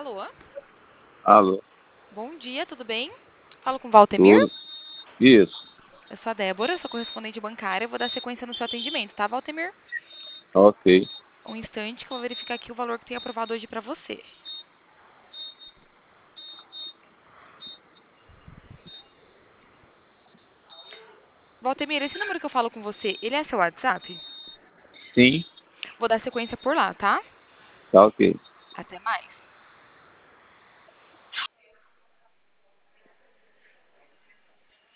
Alô? Alô, Bom dia, tudo bem? Falo com Valtemir? tudo? Isso, Eu sou a Débora, sou correspondente bancária. Eu vou dar sequência no seu atendimento, tá, Valtemir? ok. Um instante que eu vou verificar aqui o valor que tem aprovado hoje pra você. Valtemir, esse número que eu falo com você, ele é seu WhatsApp? Sim, Vou dar sequência por lá, tá? tá ok. Até mais.